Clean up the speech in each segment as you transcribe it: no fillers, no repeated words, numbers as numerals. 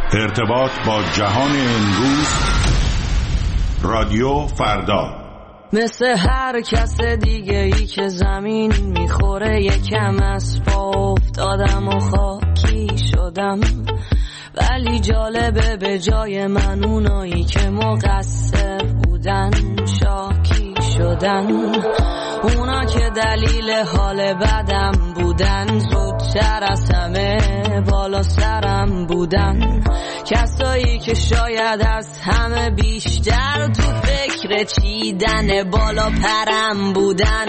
ارتباط با جهان امروز، رادیو فردا. مثل هر کس دیگه ای که زمین میخوره یکم از پا افتادم و خاکی شدم، ولی جالبه به جای من اونایی که مقصر بودن شاکی شدن. اونا که دلیل حال بدم بودن زودتر از همه بالا سرم بودن. کسایی که شاید از همه بیشتر تو فکر چیدن بالا پرم بودن.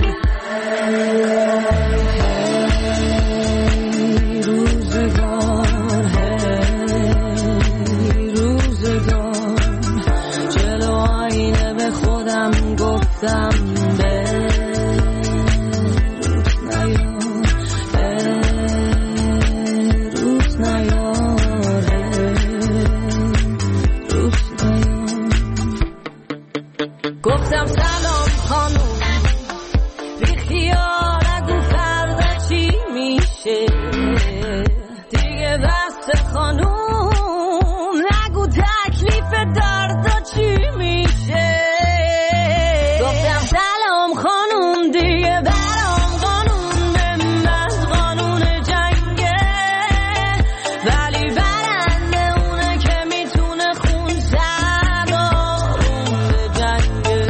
روزگار جلو آینه به خودم گفتم گفتم سلام خانوم، بی خیال نگو فردا چی میشه دیگه، بس خانوم نگو تکلیف دردا چی میشه. گفتم سلام خانوم، دیگه برام قانون بنداز قانون جنگه، ولی برنده اونه که میتونه خون سردارون به جنگه.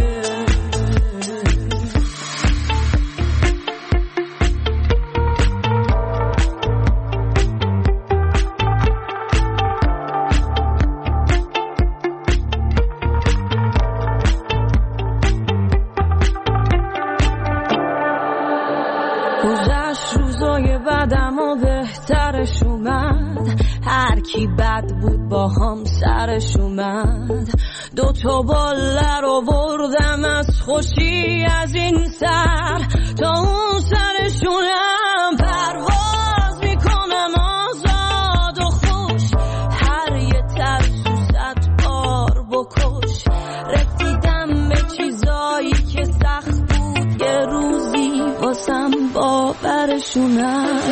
گذشت روزای بعدم و بهترش اومد، هر کی بد بود با هم سرش اومد. 2 باله رو بردم از خوشی از این سر تا اون سرشونم پرواز میکنم آزاد و خوش. هر یه ترسو 100 بار بکش، رسیدم به چیزایی که سخت بود یه روزی واسم باورشونم.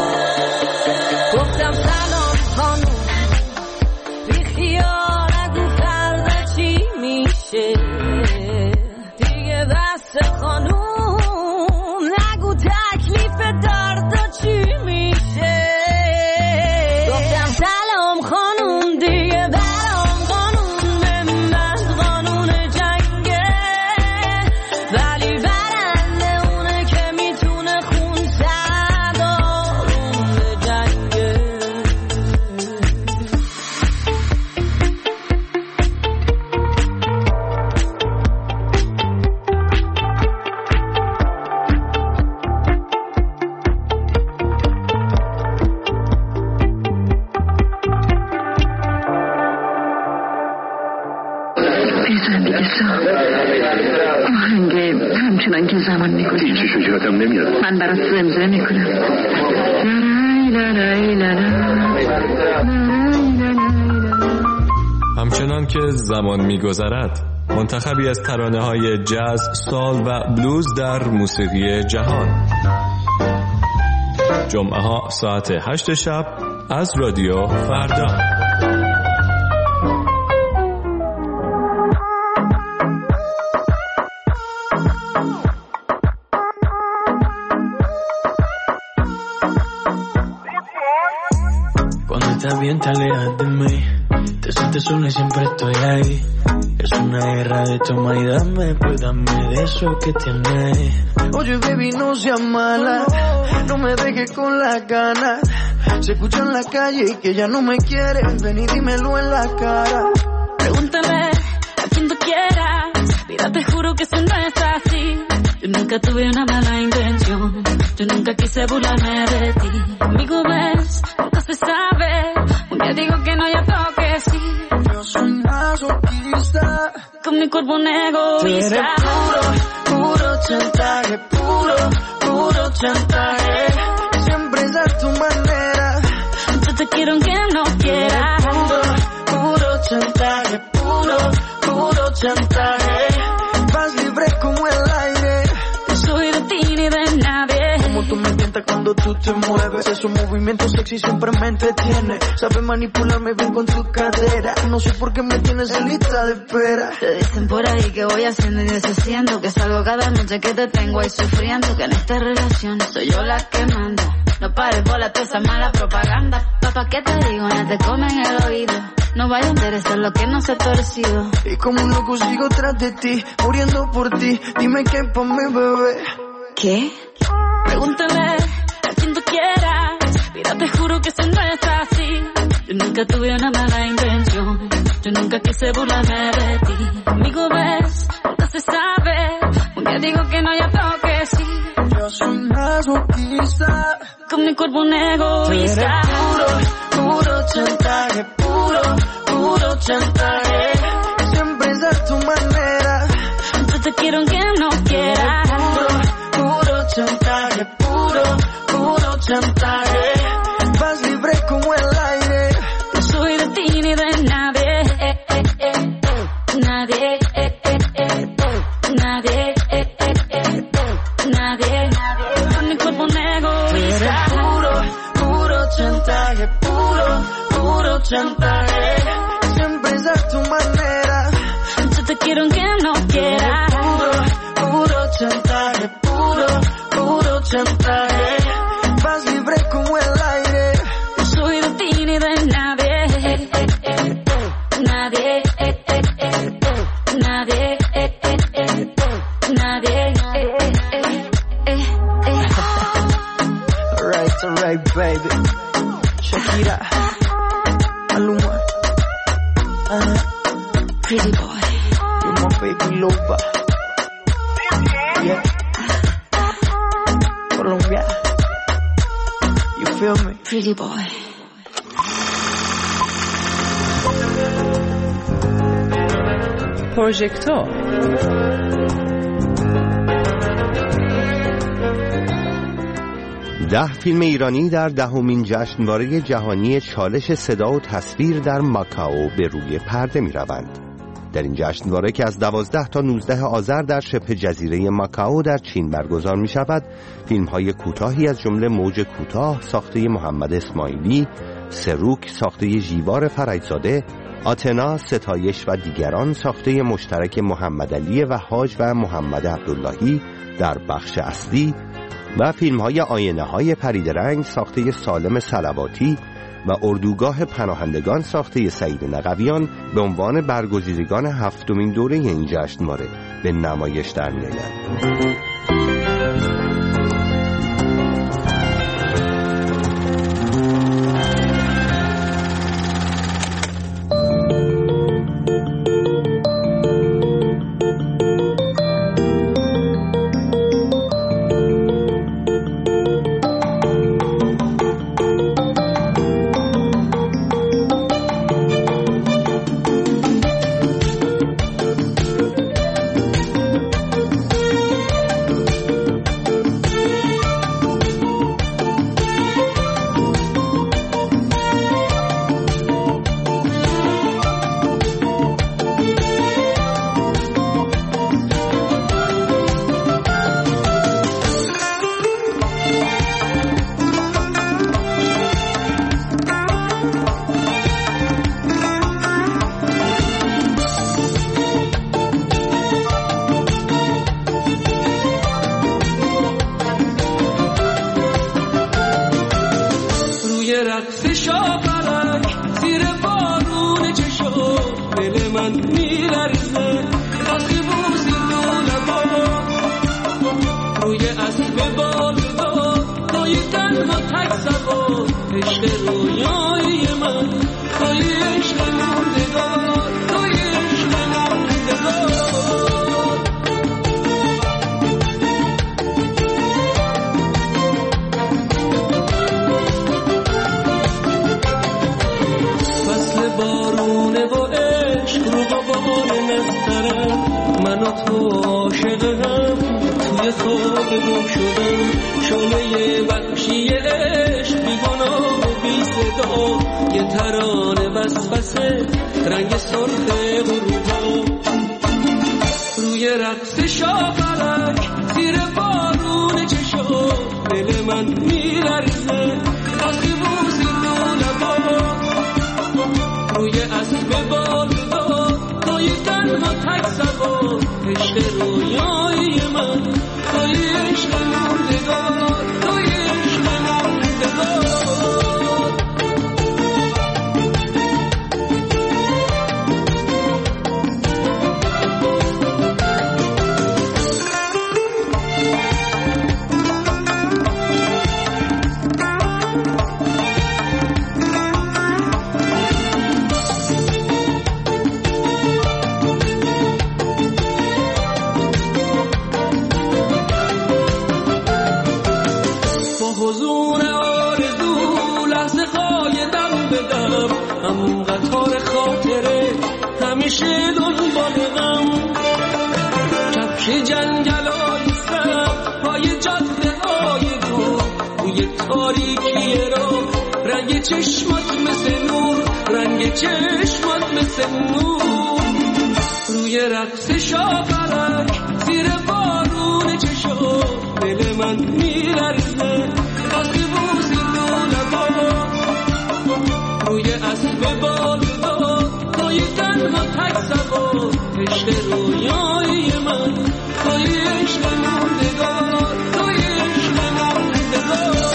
گفتم سلام خانوم، بی خیال نگو فردا چی میشه دیگه، بس خانوم نگو تکلیف دردا چی میشه. گفتم سلام خانوم، دیگه برام قانون بنداز قانون جنگه، ولی برنده اونه که میتونه خون سردارون به جنگه. بزن دیگه سا آهنگ همچنان که زمان میگذره هیچی شجاعتم نمیاد. من برات زمزمه میکنم. همچنان که زمان میگذرد، منتخبی از ترانه‌های جاز، سال و بلوز در موسیقی جهان. جمعه ها ساعت 8 شب از رادیو فردا. Cuando estás bien te alejas de mí, te sientes sola y siempre estoy ahí. Es una guerra de toma y dame, pues dame de eso que tienes. Oye baby, no seas mala, no me dejes con las ganas. Se escucha en la calle y que ya no me quieres, ven y dímelo en la cara. Pregúntale a quien tú quieras, mira te juro que eso no es así. Yo nunca tuve una mala intención, yo nunca quise burlarme de ti. Conmigo ves, nunca se sabe, un día digo que no, ya tengo que sí. Yo soy masoquista, con mi cuerpo un egoísta. Tú eres puro, puro chantaje, puro, puro chantaje. Siempre es a tu manera, yo te quiero aunque no quieras. Puro, puro chantaje, puro, puro chantaje. Vas libre como el aire, no soy de ti ni de nadie. Como tú me tientas encanta cuando tú te mueves. Esos movimientos sexy siempre me entretiene. Sabes manipularme bien con tu cadera. No sé por qué me tienes en lista de espera. Te dicen por ahí que voy haciendo y deshaciendo, que salgo cada noche que te tengo ahí sufriendo, que en esta relación soy yo la que manda. No pares bola toda esa mala propaganda. Papá, ¿qué te digo? No te comen el oído. No vaya a interesar lo que no se ha torcido. Y como un loco sigo tras de ti, muriendo por ti. Dime qué pa' mi bebé. ¿Qué? Pregúntale a quien tú quieras. Mira, te juro que eso no es así. Yo nunca tuve una mala intención. Yo nunca quise burlarme de ti. Amigo, ves, nunca se sabe. Un día digo que no, ya tengo que sí. Yo soy masoquista. Con mi cuerpo un egoísta. Puro chantaje. Puro chantaje. Siempre es a tu manera. Yo te quiero aunque no quieras. Puro chantaje. Puro chantaje. Vas libre como el aire. No soy de ti ni de nadie. Nadie. Nadie. Con mi cuerpo un egoísta. Puro chantaje. Puro chantaje. Siempre es a tu manera. Yo te quiero aunque no quieras. Puro chantaje. Puro chantaje. Vas libre como el aire. No soy de ti ni de nadie. Nadie. Alright, baby. Shakira. Maluma. Pretty boy. You're my baby lover. Yeah. Colombia. You feel me? Pretty boy. پروژکتور ده فیلم ایرانی در 10مین جشنواره جهانی چالش صدا و تصویر در ماکائو به روی پرده می روند. در این جشنواره که از 12 تا 19 آذر در شبه جزیره ماکائو در چین برگزار می شود، فیلم های کوتاهی از جمله موج کوتاه ساخته محمد اسماعیلی، سروک ساخته ژیوار فرجزاده، آتنا، ستایش و دیگران ساخته مشترک محمد علی وهاج و محمد عبداللهی در بخش اصلی و فیلم‌های آینه‌های پریدرنگ ساخته سالم صلواتی و اردوگاه پناهندگان ساخته سعید نقویان به عنوان برگزیدگان 7مین دوره این جشنواره به نمایش در می‌آیند. دل من میلرزه واسه بوسی لولبا روی اسب بالدا توی تنها تک سوار عشق رویای من توی عشق موندگار توی عشق موندگار همون قطار خاطره همیشه دنبال غم کفش جنگلای سب پای جاده های دور روی تاریکی رو رنگ چشمات مثل نور رنگ چشمات مثل نور روی رقص شاپرک زیر بارون چشم دل من میلرزه واسه بوسی لولبا روی اسب بالدا توی تنها تک سوار عشق رویای من توی عشق موندگار توی عشق موندگار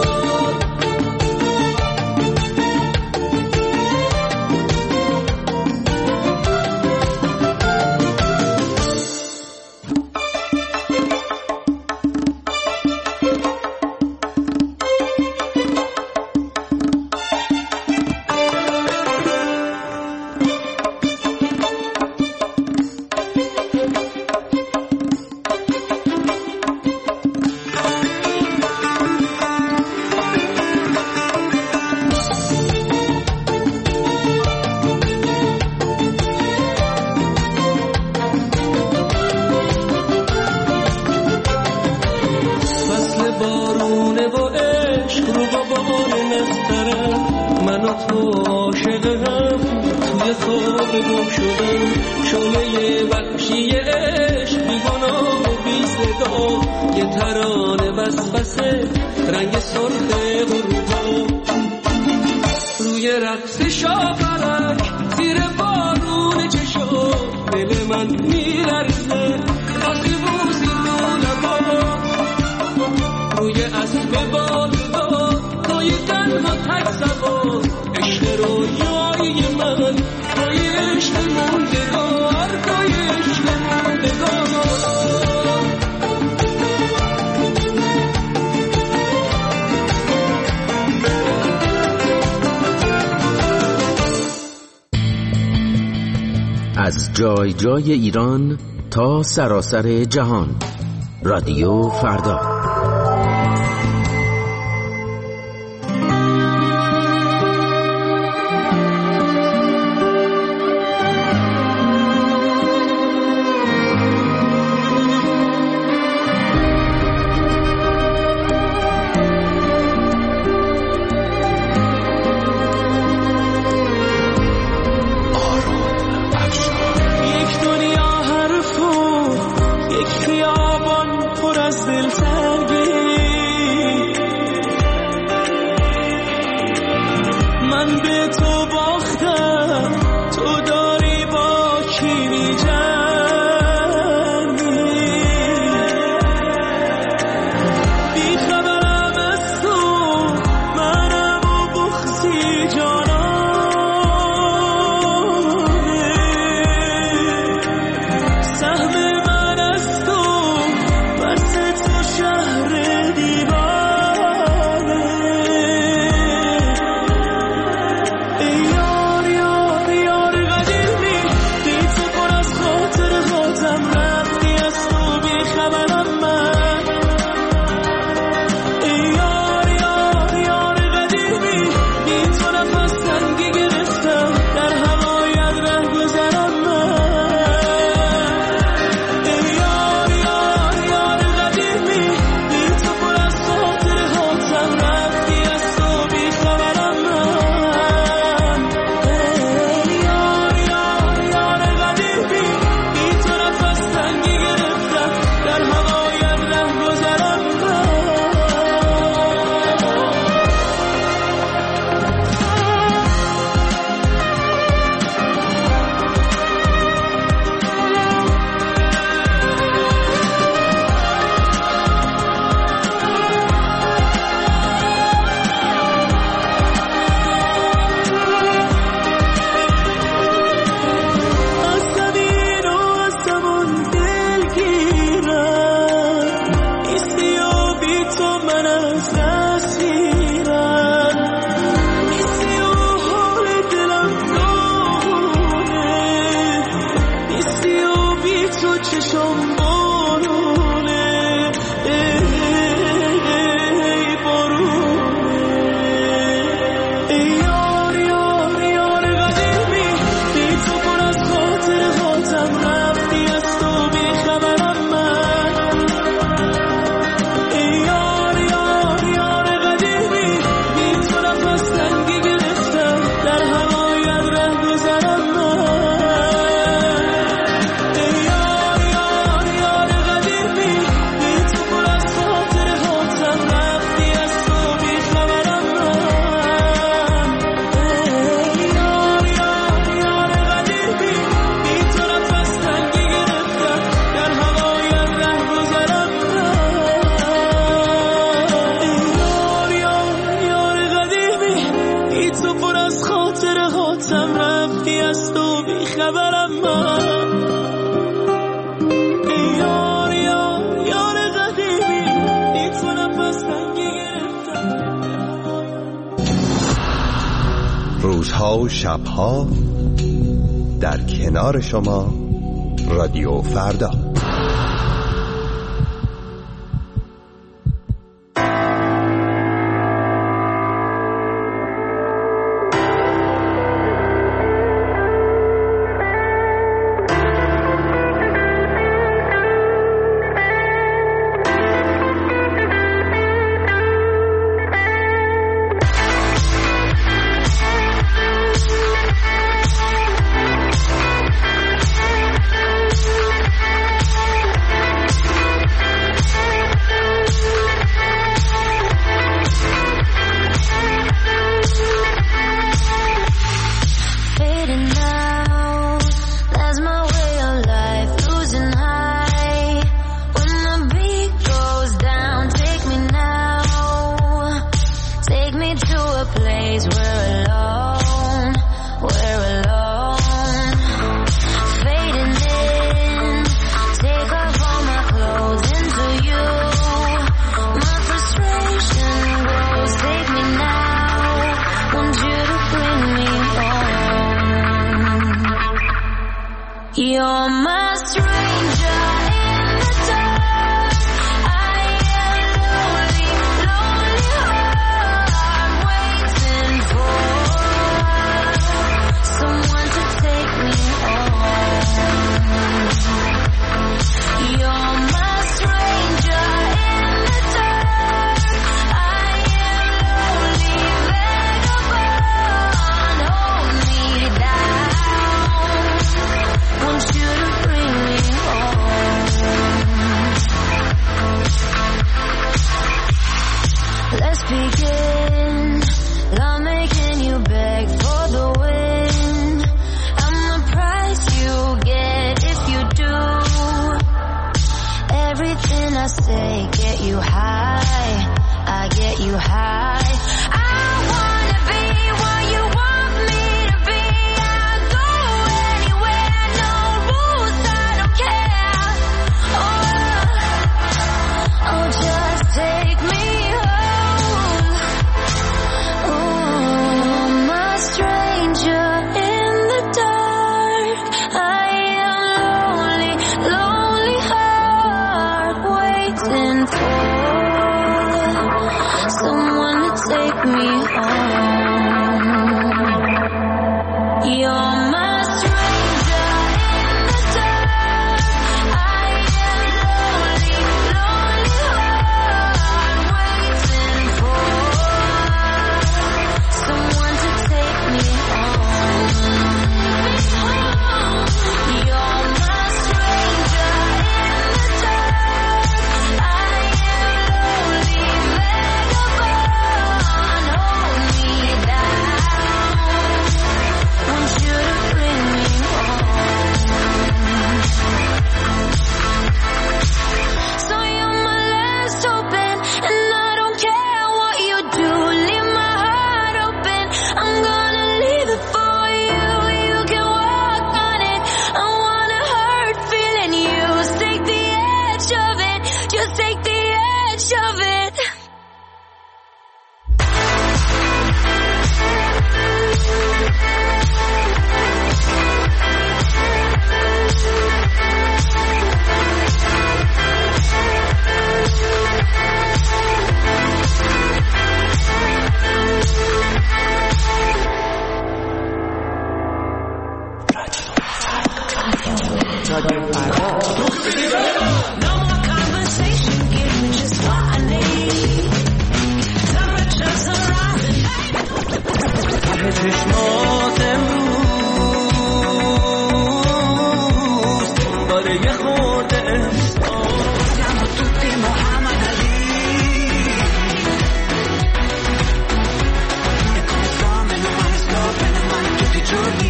از جای جای ایران تا سراسر جهان، رادیو فردا. ای از خاطر هاتم رفتی از تو بیخبرم من یار یار یار قدیمی نیتونم بس رنگی گرفتم روزها و شبها در کنار شما رادیو فردا. You're my stranger in the dark. I am lonely, lonely heart waiting for someone to take me home. You're my stranger in the dark. I am lonely, vagabond. Hold me down. Want you to bring me home. Let's begin. I'm making you beg for the wind. I'm the price you get if you do. Everything I say get you high. I get you high. I wanna be what you want me to be. I'll go anywhere, no rules, I don't care. Oh, just take me home. Oh, I'm a stranger in the dark. I am lonely, lonely heart waiting for someone to take me home. You're my stranger in the dark. I am lonely, lonely heart waiting for someone to take me home. You're my stranger in the dark. I am lonely, vagabond. Hold me down. Want you to bring me home. So you're my last open, and I don't care what you do. Leave my heart open. I'm gonna leave it for you. You can walk on it. I wanna hurt feeling you. Take the edge of it. Just take the edge of it. No more conversation, give me just what I need. Temperatures are rising. ته چشمات امروز دنبال یه خورده احساس توی محمد علی come from and I'm stop and I'm tutti giorni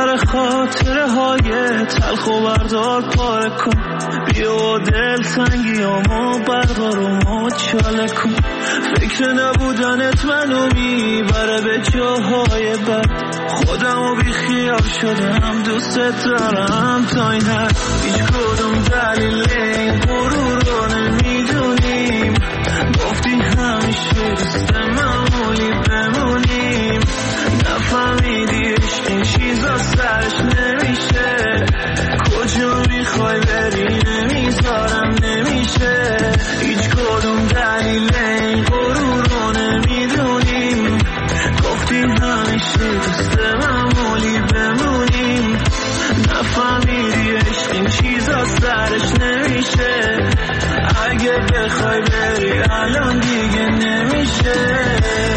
سر خاطره های تلخ و بردار پاره کن، بیا دل تنگیامو بردار و مچاله کن. فکر نبودنت منو میبره به جاهای بد، خودمو بی خیال شدم دوست دارم تا این حد. هیچ کدوم دلیل این غرور رو نمیدونیم، گفتی همیشه دوست معمولی بمونیم. نفهمیدی عشق این چیزا سرش نمیشه، کجا میخوای بری نمیذارم نمیشه. هیچ کدوم دلیل این غرور رو نمیدونیم، گفتی همیشه دوست معمولی بمونیم. نفهمیدی عشق این چیزا سرش نمیشه، اگه بخوای بری الان دیگه نمیشه.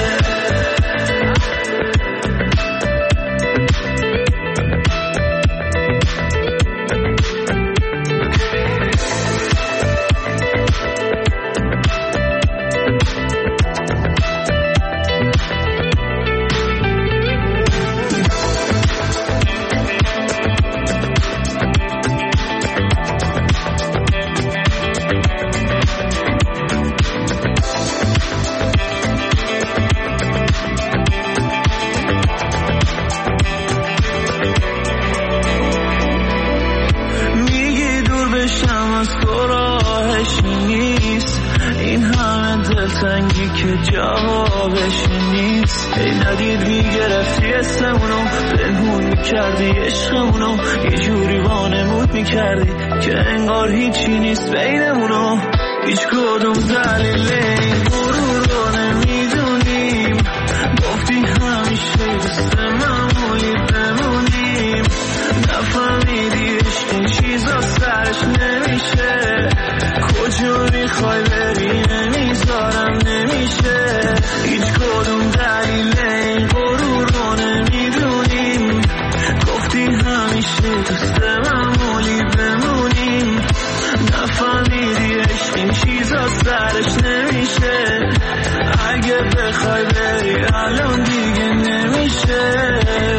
که جوابش نیست. ای ندید میگرفتی اسمونو، پنهون میکردی عشقمونو، یه جوری وانمود میکردی که انگار هیچی نیست بینمونو. هیچ کدوم دلیل این غرور رو نمیدونیم، گفتی همیشه دوست معمولی بمونیم. نفهمیدی عشق این چیزا سرش نمیشه، کجا میخوای بری نمیذارم نمیشه. هیچ کدوم دلیل این غرور رو نمیدونیم، گفتی همیشه دوست معمولی بمونیم. نفهمیدی عشق این چیزا سرش نمیشه، اگه بخوای بری الان دیگه نمیشه.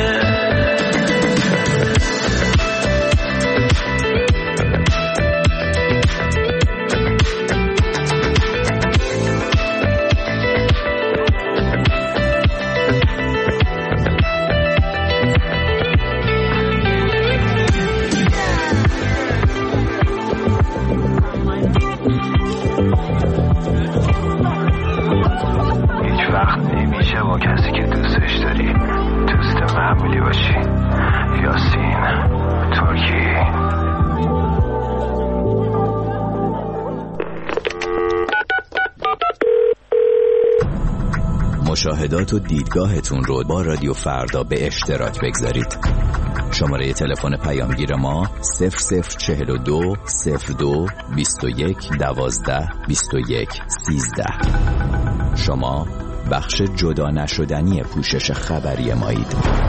مشاهدات و دیدگاهتون رو با رادیو فردا به اشتراک بگذارید. شماره تلفن پیامگیر ما 0042 02 21 12 21 13. شما بخش جدا نشدنی پوشش خبری مایید.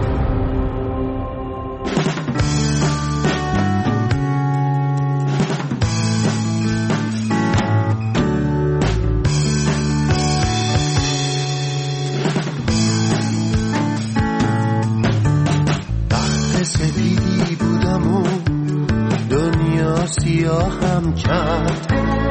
سیاهم کرد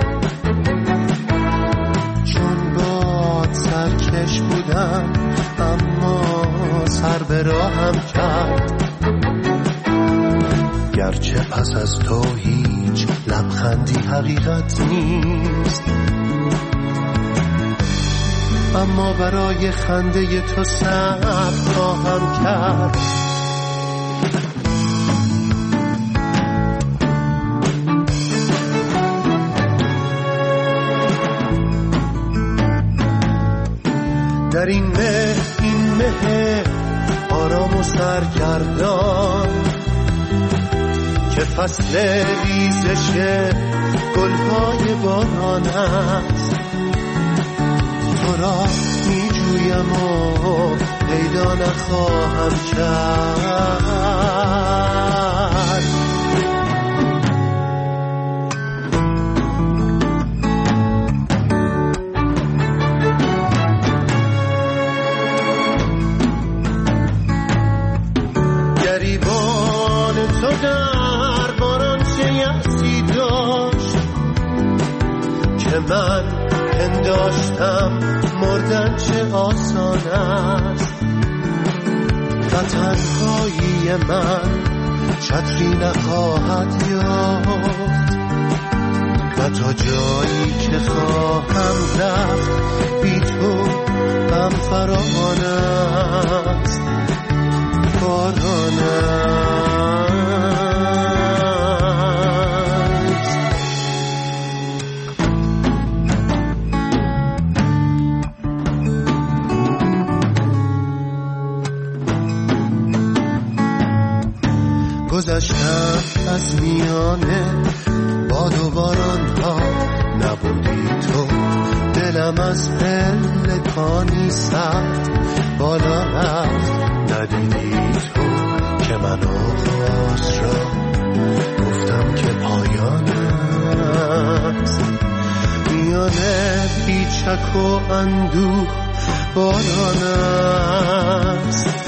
چون باد سرکش بودم، اما سر به راهم کرد. گرچه پس از تو هیچ لبخندی حقیقت نیست، اما برای خنده تو صبر خواهم کرد. در این مه آرام و سرگردان که فصل ریزش گلهای باران است، تو را می جویم و پیدا نخواهم کرد. من پنداشتم مردن چه آسان است و تنهایی من چتری نخواهد یافت و تا جایی که خواهم رفت بی تو غم فراوان است باران است. گذشتم از میانه باد و باران ها نبودی تو دلم از پلکانی سخت بالا رفت ندیدی تو که من آغاز را گفتم که پایان است میانه پیچک و اندوه باران است